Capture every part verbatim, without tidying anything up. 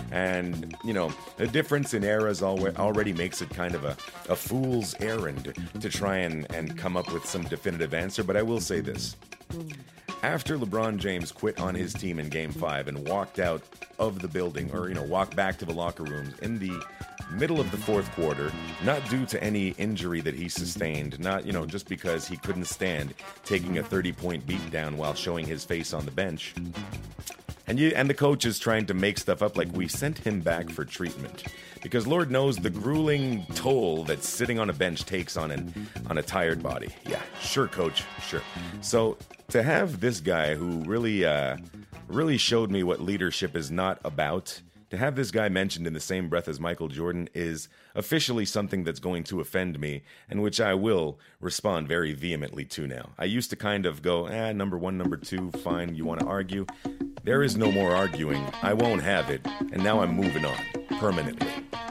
And, you know, the difference in eras alwa- already makes it kind of a, a fool's errand to try and, and come up with some definitive answer, but I will say this. After LeBron James quit on his team in Game five and walked out of the building, or, you know, walked back to the locker rooms in the middle of the fourth quarter, not due to any injury that he sustained, not, you know, just because he couldn't stand taking a thirty-point beat down while showing his face on the bench. And you and the coach is trying to make stuff up like we sent him back for treatment. Because Lord knows the grueling toll that sitting on a bench takes on an on a tired body. Yeah, sure, coach, sure. So to have this guy who really uh, really showed me what leadership is not about, to have this guy mentioned in the same breath as Michael Jordan is officially something that's going to offend me, and which I will respond very vehemently to now. I used to kind of go, eh, number one, number two, fine, you want to argue? There is no more arguing. I won't have it, and now I'm moving on, permanently.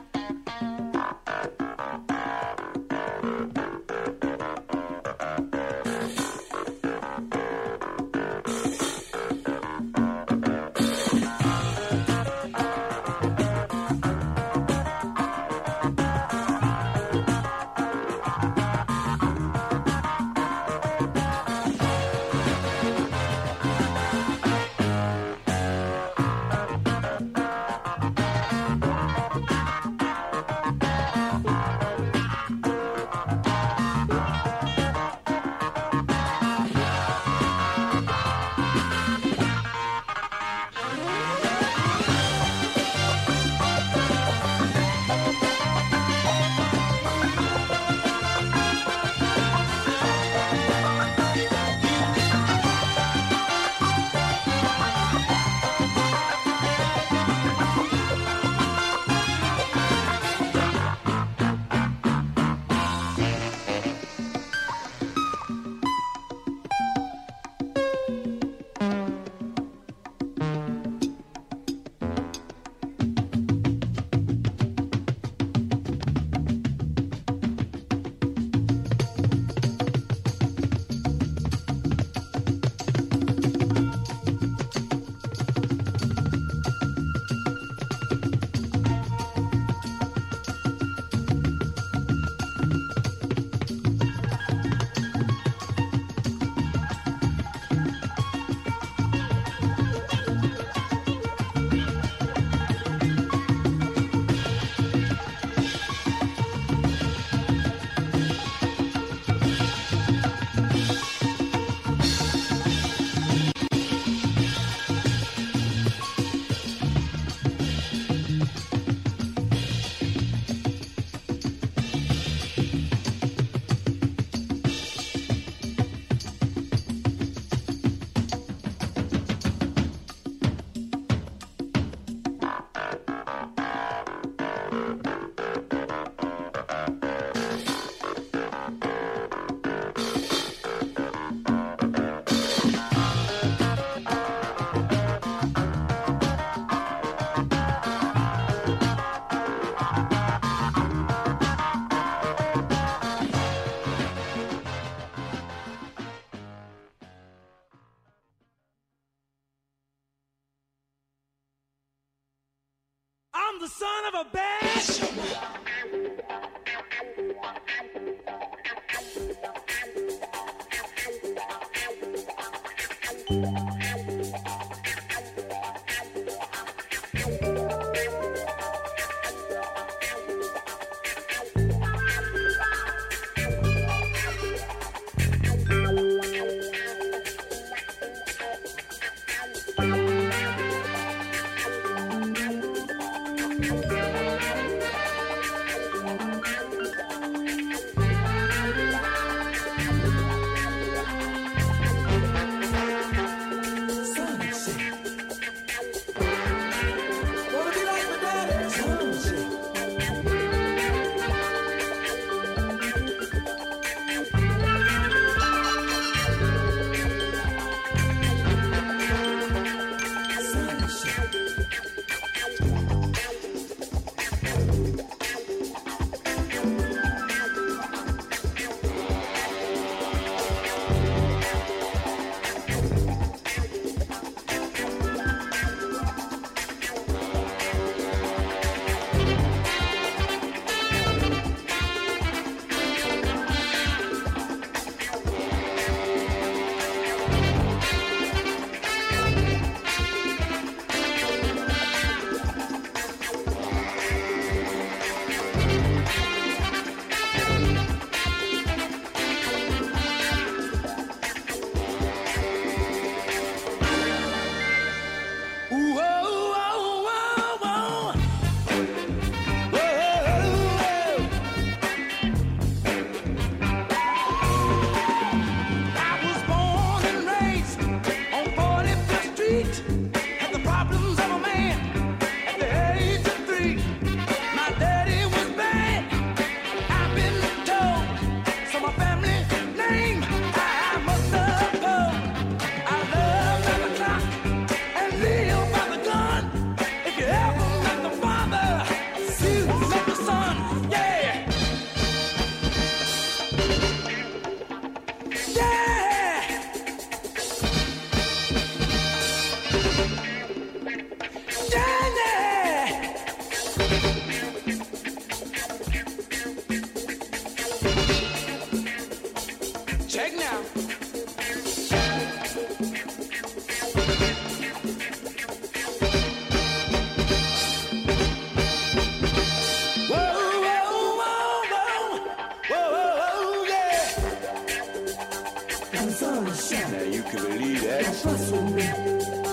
I'm the son of a bitch. Check now. Now you can believe that.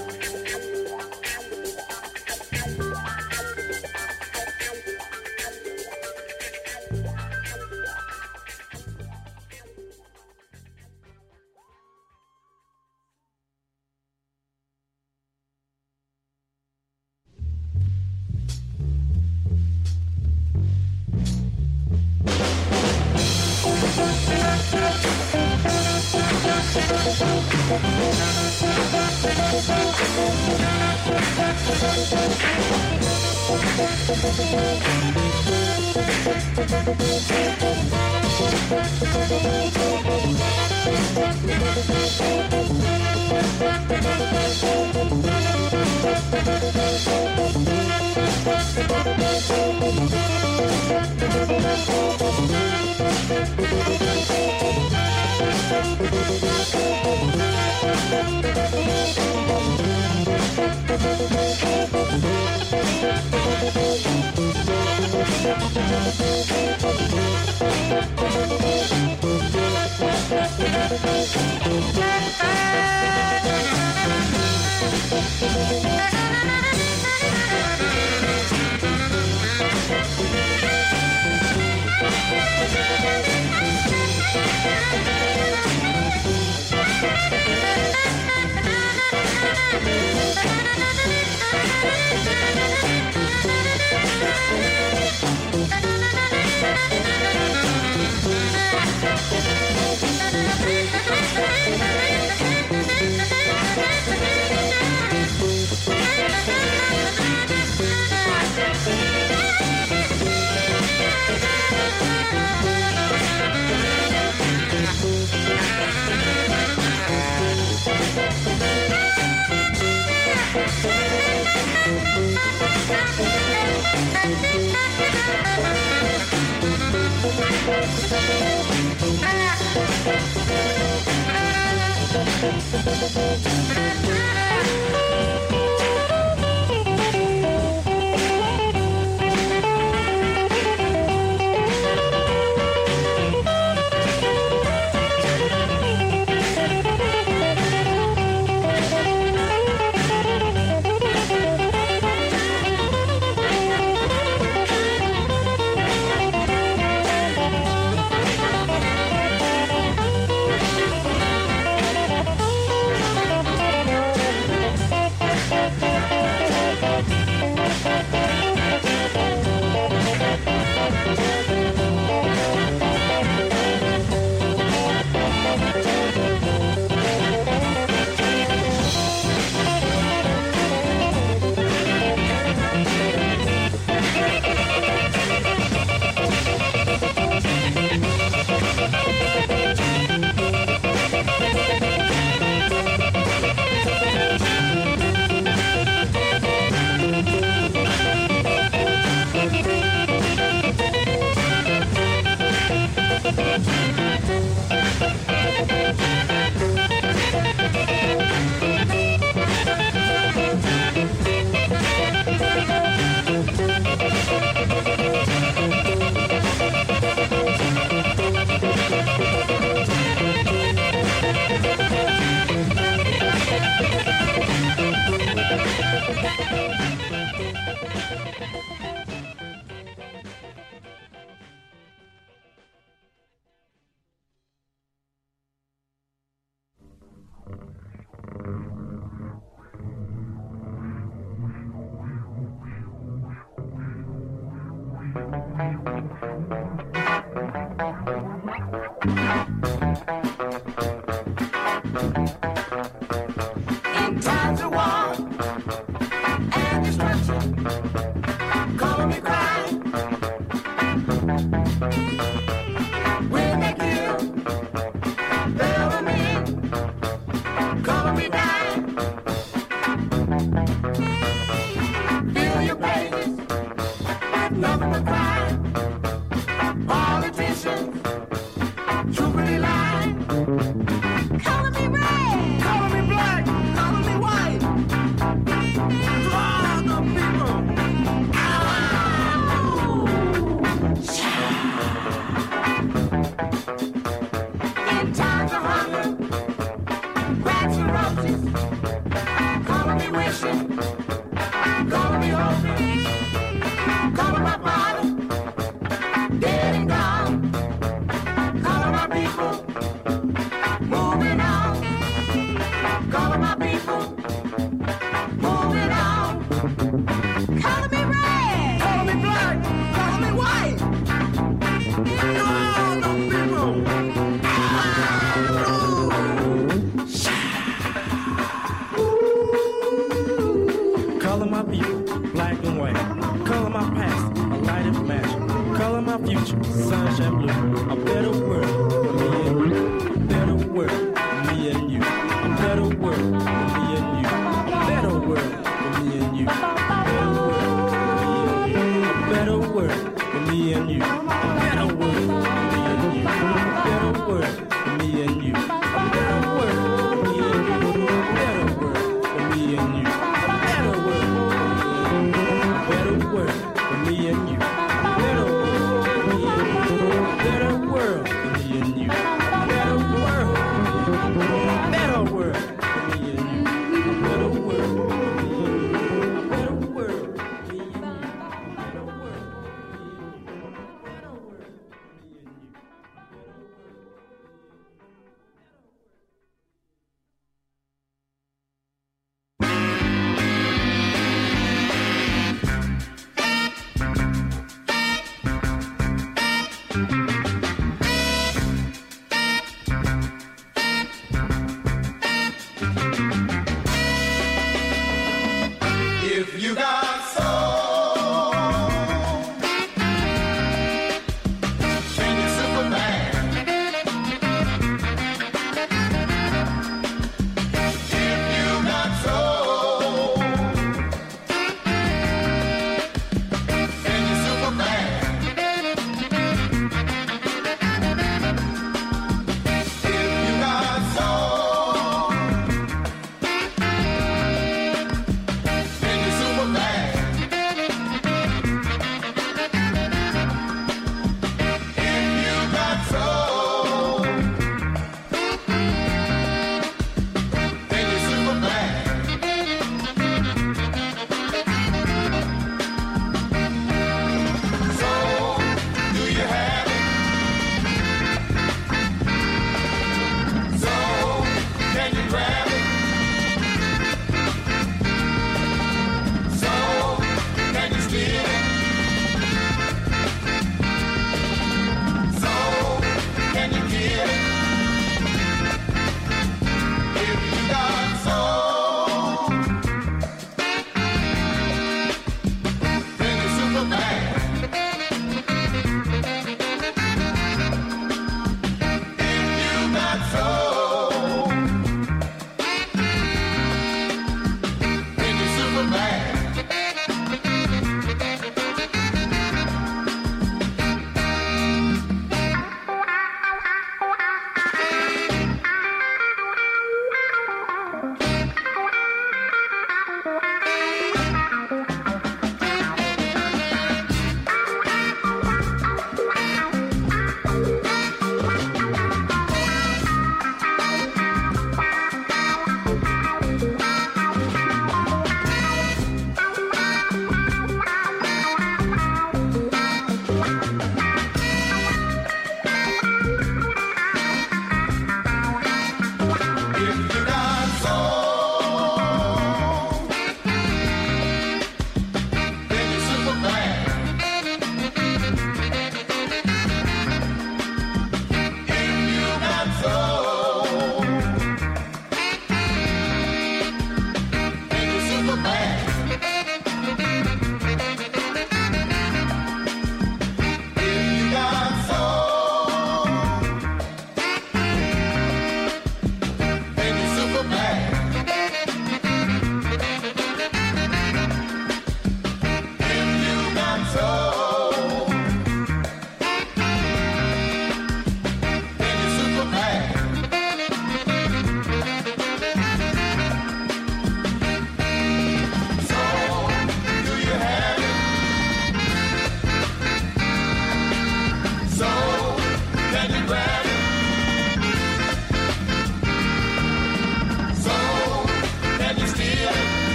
In times of war and destruction, call me crying. When they kill the men, call me dying. Feel your pages nothing but crime. Politicians, truthfully lying. Color me red, color me black, color me white. To all the people. In times of hunger, rags and roses, color me wishing, color me hoping, color my father, dead and gone, color my people, moving on, color my people, moving on, color me red, color me black, color me white. All the people. Color my people, black and white. Color my past, a light of match. Color my future, sunshine blue. A better world for me and you. A better world for me and you. A better world for me and you. A better world for me and you. A better world for me and you. A better world for me and you. A better world for me and you. A better world for me and you. A better world for me and you. A better world for me and you. A better world for me and you. A better world for me and you. A better world for me and you. A better world for me and you. A better world for me and you. A better world for me and you. A better world for me and you.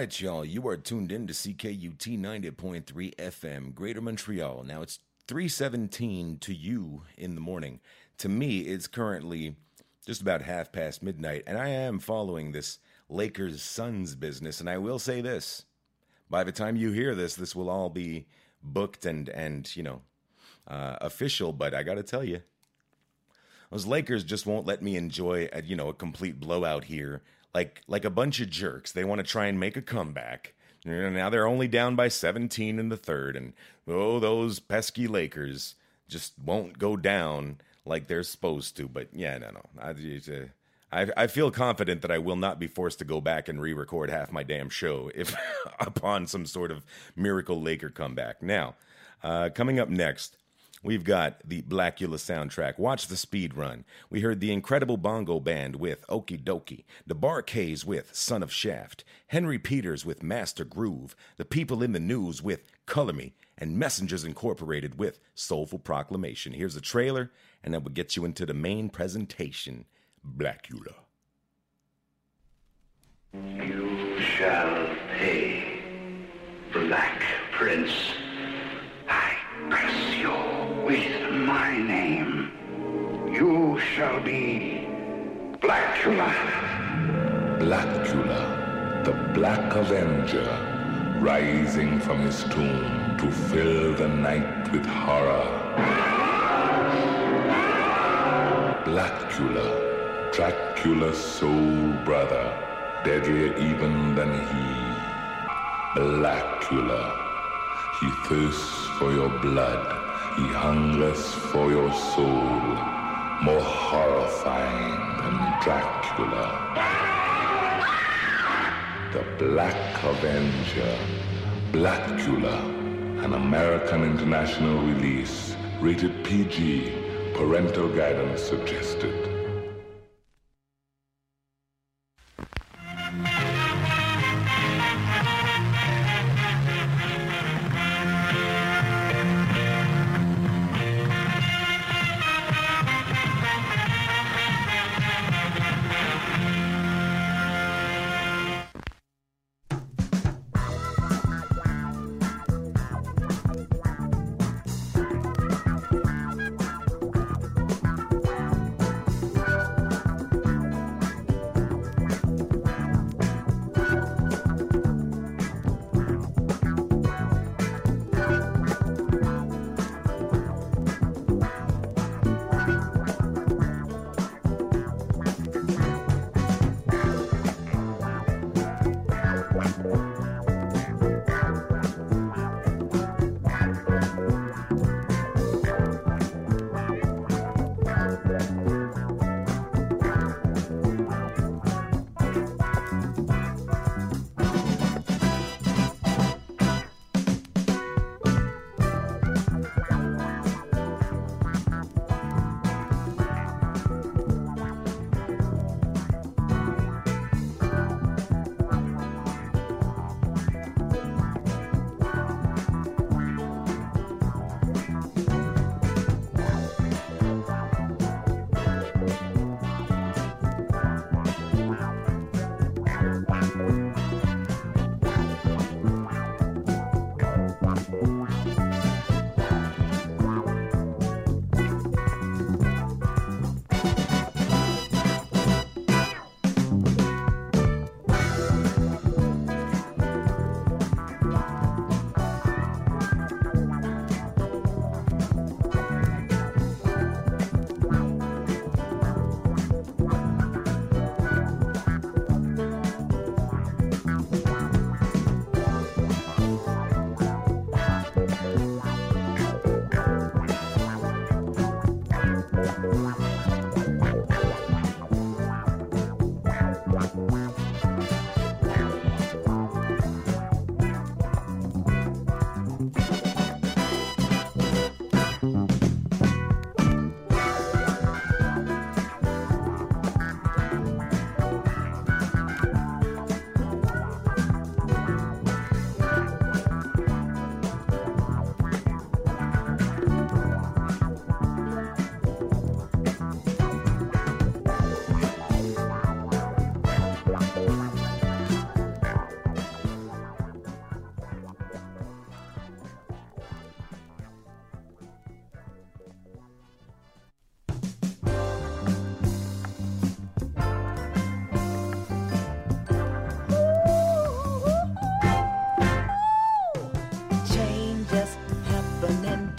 right, y'all. You are tuned in to C K U T ninety point three F M, Greater Montreal. Now, it's three seventeen to you in the morning. To me, it's currently just about half past midnight, and I am following this Lakers-Suns business, and I will say this. By the time you hear this, this will all be booked and, and you know, uh, official, but I got to tell you, those Lakers just won't let me enjoy, a, you know, a complete blowout here. Like like a bunch of jerks. They want to try and make a comeback. Now they're only down by seventeen in the third, and oh, those pesky Lakers just won't go down like they're supposed to. But yeah, no, no. I, uh, I, I feel confident that I will not be forced to go back and re-record half my damn show if upon some sort of miracle Laker comeback. Now, uh, coming up next, we've got the Blackula soundtrack. Watch the speed run. We heard the Incredible Bongo Band with Okie Dokie, the Bar-Kays with Son of Shaft, Henry Peters with Master Groove, the People in the News with Color Me, and Messengers Incorporated with Soulful Proclamation. Here's a trailer, and then we'll get you into the main presentation. Blackula. You shall pay, Black Prince. I curse you with my name. You shall be Blackula. Blackula, the Black Avenger, rising from his tomb to fill the night with horror. Blackula, Dracula's soul brother, deadlier even than he. Blackula, he thirsts for your blood, he hungers for your soul, more horrifying than Dracula. The Black Avenger, Blackula, an American international release, rated P G, parental guidance suggested.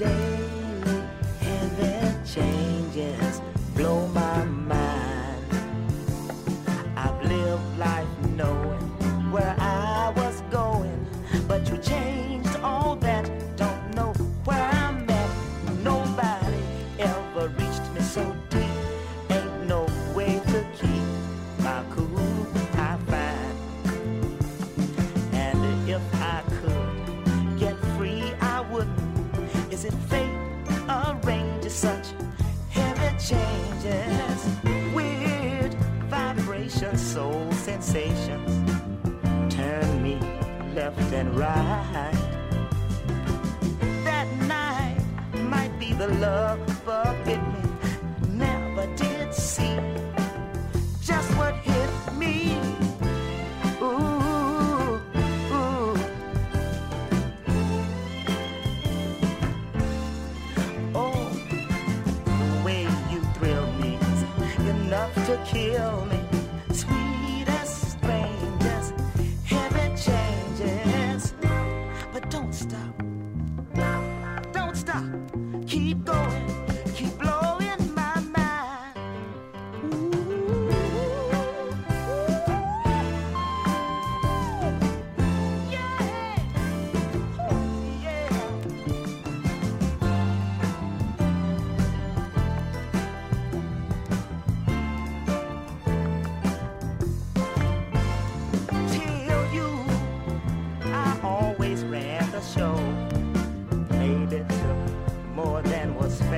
daily heavy changes blow my mind. I've lived life knowing where I was going, but you changed all that. Don't know where I'm at. Nobody ever reached me so deep. Ain't no way to keep my cool, I find. And if I could get free, I wouldn't. Is it fate arranges such heavy changes? Weird vibrations, soul sensations turn me left and right. That night might be the love forget me. Never did see just what hit me. Ooh, ooh. Oh, the way you thrill me is enough to kill me. Sweetest strangers, heavy changes. But don't stop, don't stop. Keep going, keep blowing my mind. Ooh, yeah, oh, yeah. Till you, I always ran the show. Maybe took more than was fair.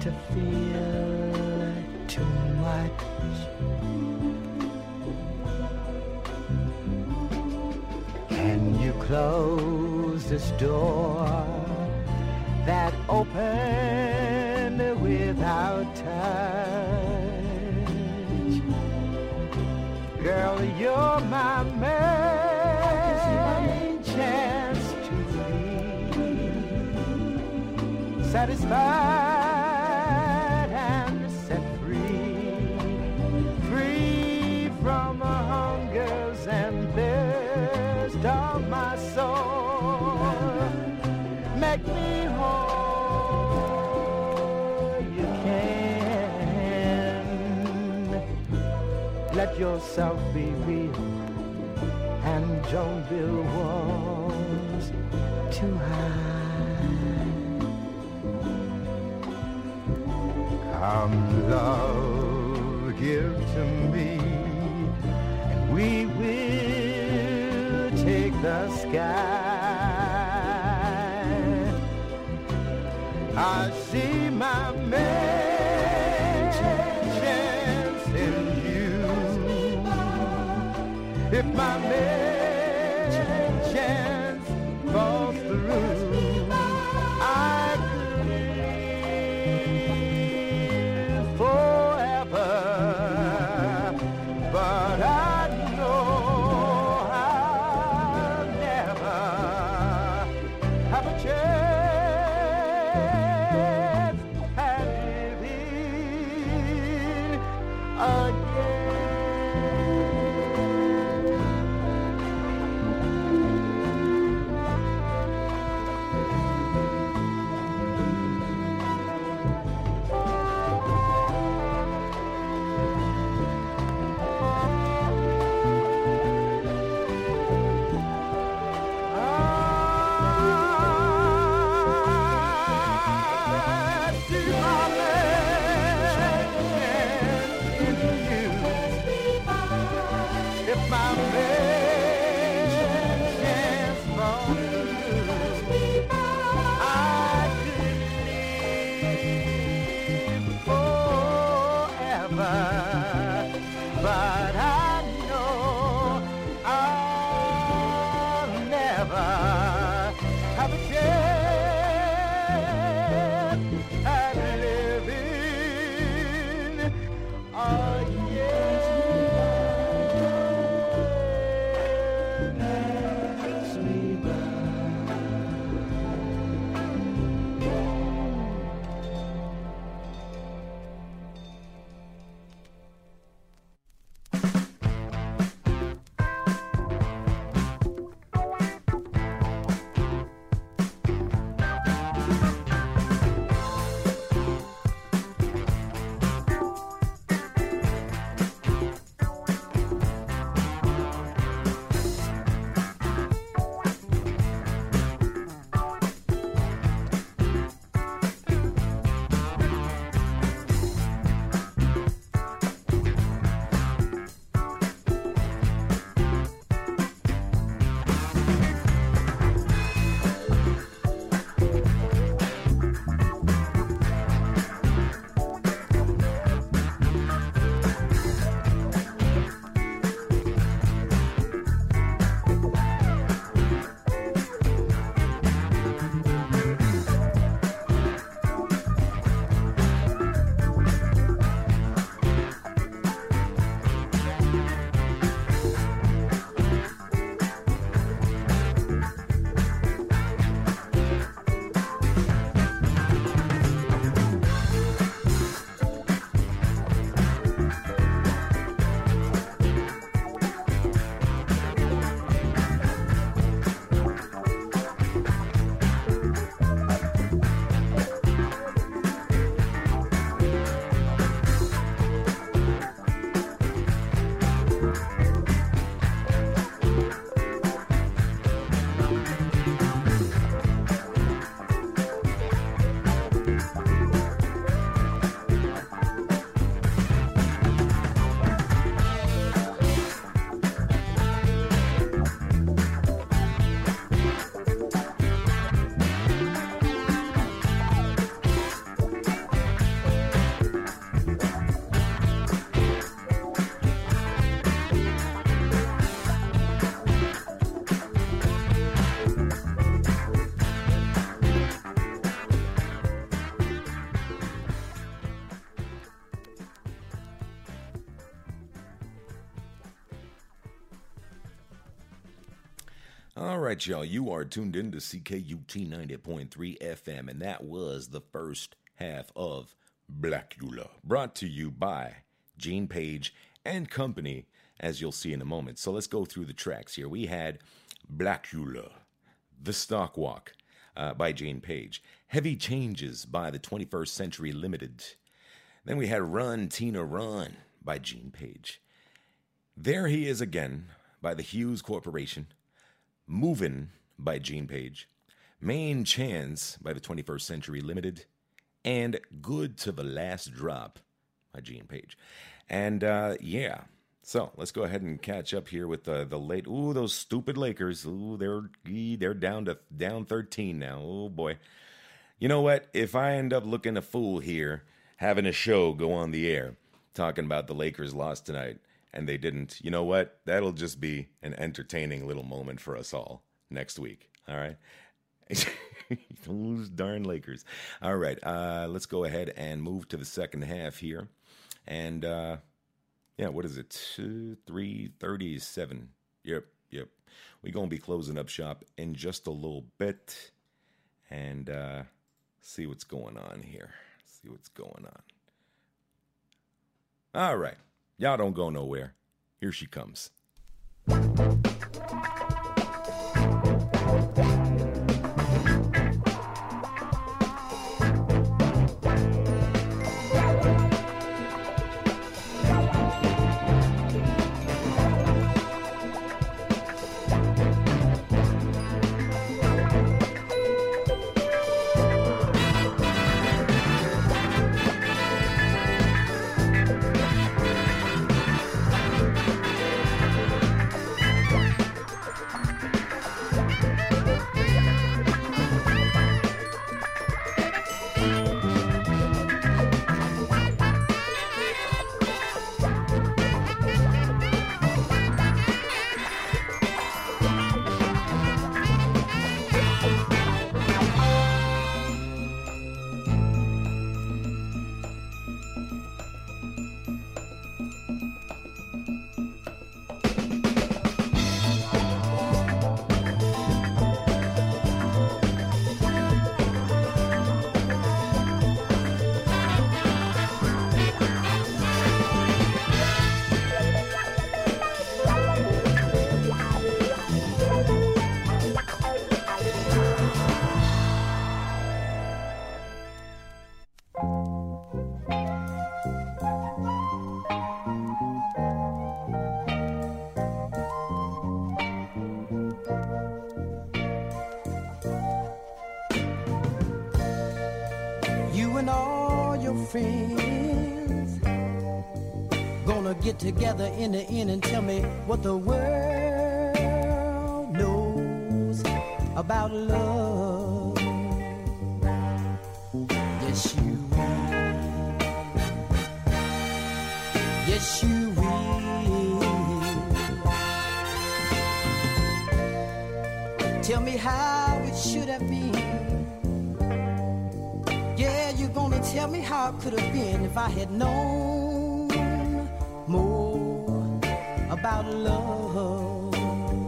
to feel too much. Can you close this door that opened without touch? Girl, you're my main chance to be satisfied and set free, free from the hungers and thirst of my soul. Make me whole, you can. Let yourself be real and don't build walls too high. Come, love, give to me, and we will take the sky. I see my main chance in you. If my main chance falls through, I could live forever. But I know I'll never have a chance at living again. All right, y'all, you are tuned in to C K U T ninety point three F M, and that was the first half of Blackula, brought to you by Gene Page and Company, as you'll see in a moment. So let's go through the tracks here. We had Blackula, The Stock Walk uh, by Gene Page, Heavy Changes by the twenty-first Century Limited. Then we had Run, Tina, Run by Gene Page. There He Is Again by the Hughes Corporation. Movin' by Gene Page, Main Chance by the twenty-first Century Limited, and Good to the Last Drop by Gene Page. And uh, yeah, so let's go ahead and catch up here with the the late. Ooh, those stupid Lakers. Ooh, they're they're down to down thirteen now. Oh boy. You know what? If I end up looking a fool here, having a show go on the air talking about the Lakers lost tonight, and they didn't, you know what? That'll just be an entertaining little moment for us all next week. All right? Those darn Lakers. All right. Uh, let's go ahead and move to the second half here. And, uh, yeah, what is it? Two, three, thirty-seven. Yep, yep. We're going to be closing up shop in just a little bit. And uh, see what's going on here. See what's going on. All right. Y'all don't go nowhere. Here she comes. Friends gonna get together in the end and tell me what the world knows about love. Yes, you will. Yes, you will. Tell me how it should have been. Tell me how it could have been if I had known more about love.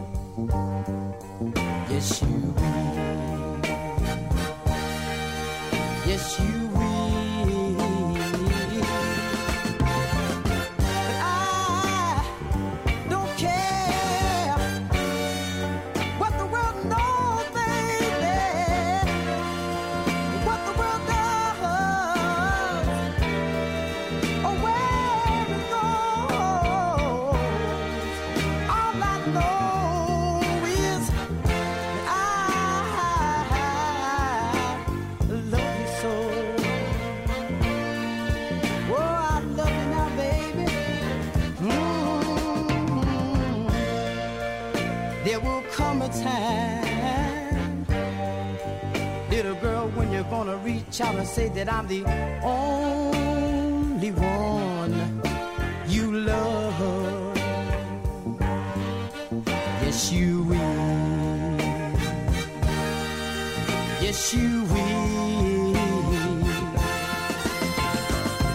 Yes, you will. Yes, you will. But I don't care what the world knows, baby. What the world does. Time, little girl, when you're gonna reach out and say that I'm the only one you love. Yes, you will. Yes, you will.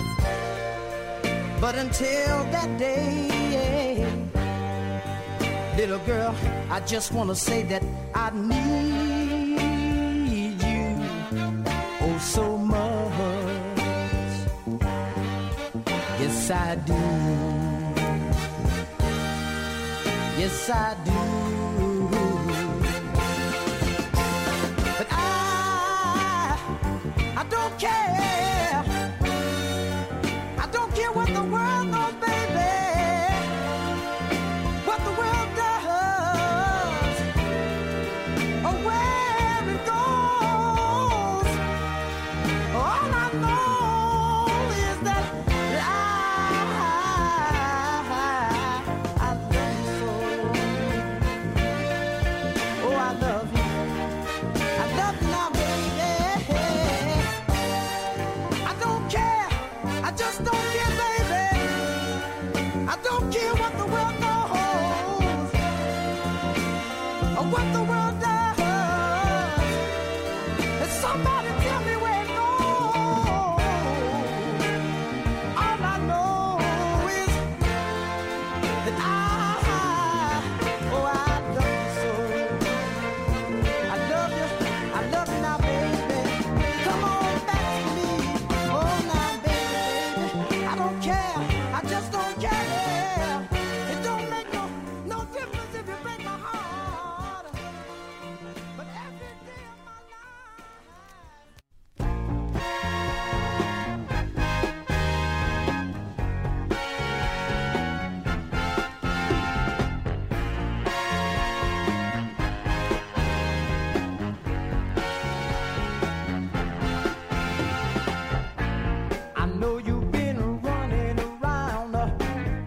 But until that day, Little girl, I just want to say that I need you oh so much. Yes, I do. Yes, I do. But I, I don't care. I don't care what the world knows, baby. What the world does, or where it goes. All I know is that I, I love you so. Oh, I love you. I love you now, baby. I don't care. I just don't care, baby. I don't care what the world knows or what the world does. And somebody tell me where it goes. All I know is that I, oh, I love you so. I love you, I love you now, baby. Come on back to me. Oh, now, baby, baby. I don't care, I just don't care. It don't make no, no difference if you break my heart. But every day of my I know you've been running around uh,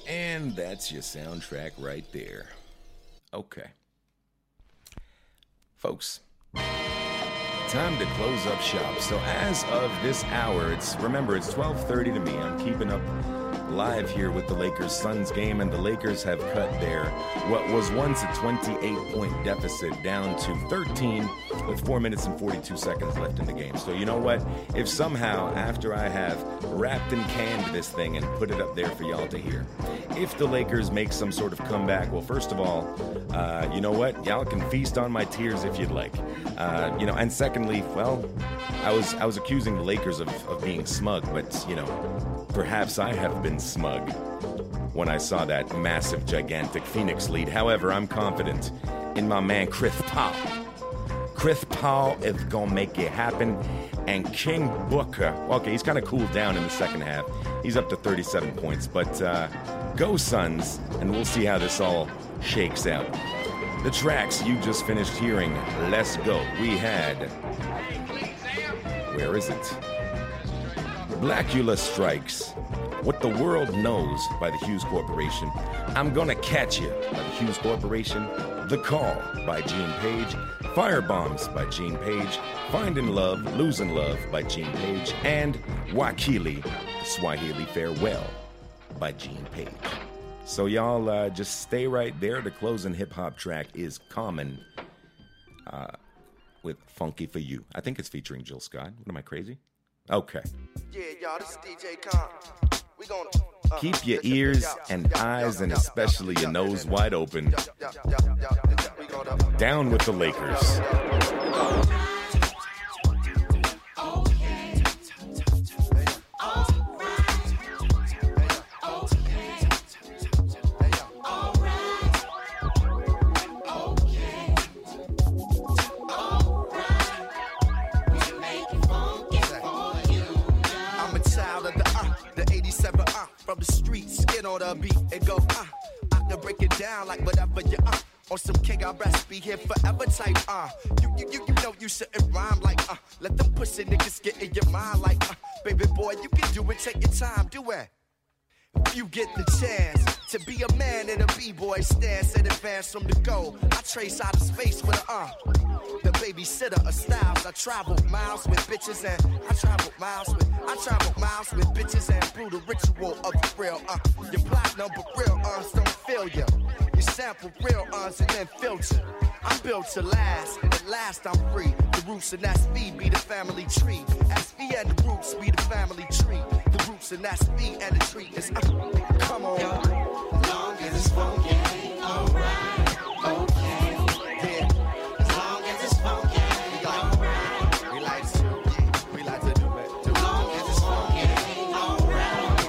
And that's your soundtrack right there. Okay. Folks, time to close up shop. So as of this hour, it's remember, it's twelve thirty to me. I'm keeping up live here with the Lakers-Suns game, and the Lakers have cut their, what was once a twenty-eight point deficit down to thirteen with four minutes and forty-two seconds left in the game. So you know what? If somehow, after I have wrapped and canned this thing and put it up there for y'all to hear, if the Lakers make some sort of comeback, well, first of all, uh, you know what? Y'all can feast on my tears if you'd like. Uh, you know, and secondly, well, I was I was accusing the Lakers of, of being smug, but, you know, perhaps I have been smug when I saw that massive, gigantic Phoenix lead. However, I'm confident in my man Chris Paul. Chris Paul is gonna make it happen. And King Booker, okay, he's kind of cooled down in the second half. He's up to thirty-seven points, but uh, go Suns, and we'll see how this all shakes out. The tracks you just finished hearing, let's go. We had, where is it? Blackula Strikes, What the World Knows by the Hughes Corporation, I'm Gonna Catch You by the Hughes Corporation, The Call by Gene Page, Firebombs by Gene Page, Finding Love, Losing Love by Gene Page, and Wakili, Swahili Farewell by Gene Page. So y'all uh, just stay right there. The closing hip-hop track is Common uh, with Funky For You. I think it's featuring Jill Scott. What, am I crazy? Okay. Yeah, y'all, this is D J Khan. We gonna uh, keep your ears and eyes and especially your nose wide open. Down with the Lakers. From the streets, skin on the beat, and go, uh, I can break it down like whatever you, uh, on some king, I recipe here forever type, uh, you, you, you, you know you shouldn't rhyme like, uh, let them pussy niggas get in your mind like, uh, baby boy, you can do it, take your time, do it. You get the chance to be a man in a b-boy stance and advance from the goal. I trace out of space with a, uh, the babysitter of styles. I travel miles with bitches and I travel miles with, I travel miles with bitches and through the ritual of the real, uh, your platinum but real uns don't fail ya. You sample real uns and then filter. I'm built to last, at last I'm free. The roots and that's me be the family tree. S V and the roots be the family tree. The roots and that's me and the tree is, uh, come on. Yo, as long as it's funky, alright, okay. Yeah. As long as it's funky, alright. We like to, yeah, we like to do it. As long as it's funky, alright,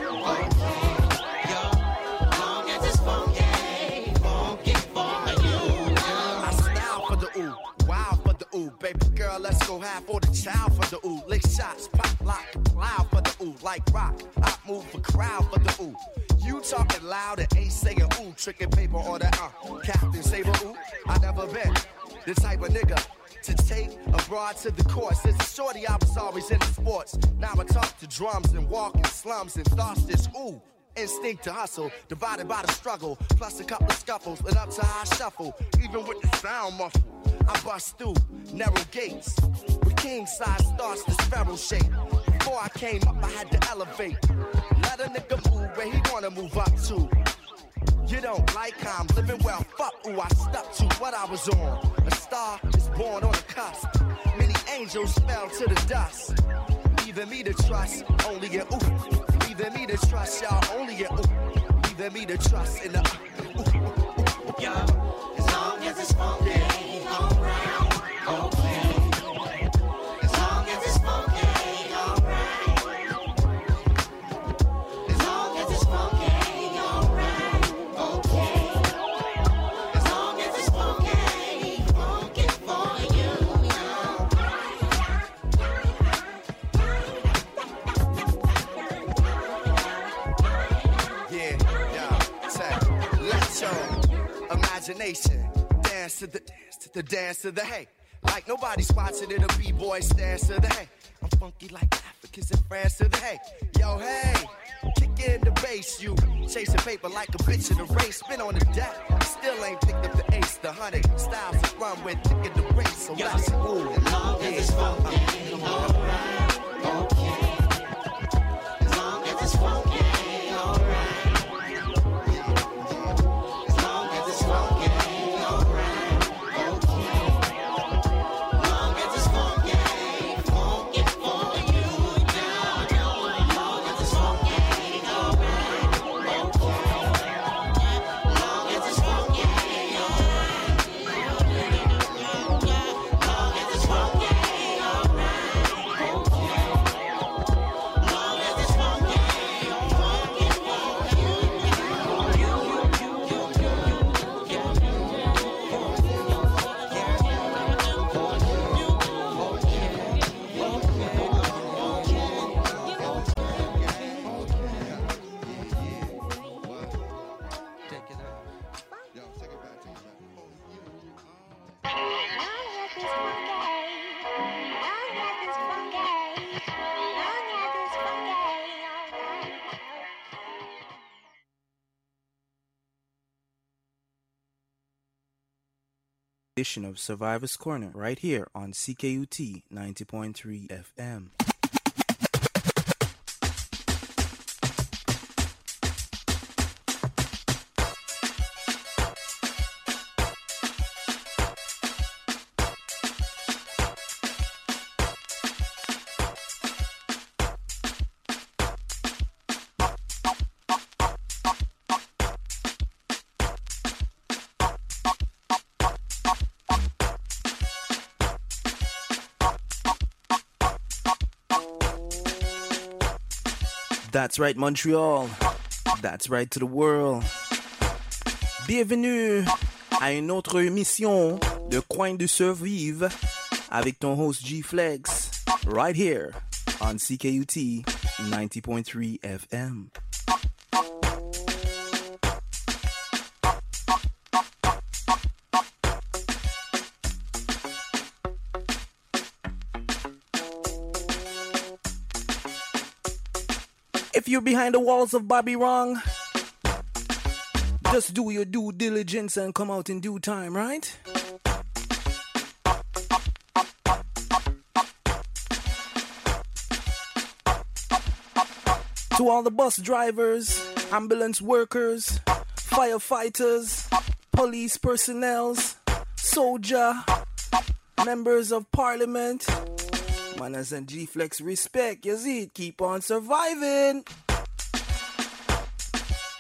okay. Yo, as long as it's funky, funky for you. I style for the ooh, wild for the ooh, baby girl, let's go half for the child for the ooh. Lick shots, pop, lock, cloud for the ooh, like rock. I move for crowd for the ooh. You talking loud and ain't saying ooh, tricking paper on that uh. Captain Saber ooh, I never been the type of nigga to take a broad to the court. Since a shorty, I was always into sports. Now I talk to drums and walk in slums and thoughts this ooh. Instinct to hustle, divided by the struggle, plus a couple of scuffles, and up to I shuffle, even with the sound muffled. I bust through narrow gates, with king size starts the sparrow shape. Before I came up, I had to elevate. Let a nigga move where he wanna move up to. You don't like how I'm living well, fuck, ooh, I stuck to what I was on. A star is born on the cusp. Many angels fell to the dust. Leaving me to trust, only in ooh. Leaving me to trust, y'all, only in ooh. Leaving me to trust in the ooh, ooh, ooh, ooh. Yo, as long as it's funky, alright, okay. As long as it's funky, alright. As long as it's funky, alright, okay. As long as it's funky, funky for you. Yeah, yeah, say, let's show imagination. Dance to the dance to the dance to the hey. Like nobody's watching it, a b-boy dance to the hey. I'm funky like Africans in France to the hey. Yo, hey, kick begin to base you. Chasing paper like a bitch in a race. Been on the deck, still ain't picked up the ace. The hundred styles to run with, ticket the race. So let's move. As long as it's funky, alright, okay. As long as it's funky, alright. As long as it's funky, alright, okay. As long as it's funky, funky for you down. As long as it's funky, alright, okay. As long as it's funky, alright. Long as it's funky, Edition of Survivor's Corner right here on C K U T ninety point three F M. That's right, Montreal. That's right to the world. Bienvenue à une autre émission de Coin de Survive avec ton host G-Flex right here on C K U T ninety point three F M. If you're behind the walls of Bobby Wrong, just do your due diligence and come out in due time, right? To all the bus drivers, ambulance workers, firefighters, police personnel, soldier, members of parliament, Manas and G-Flex, respect, you see it, keep on surviving.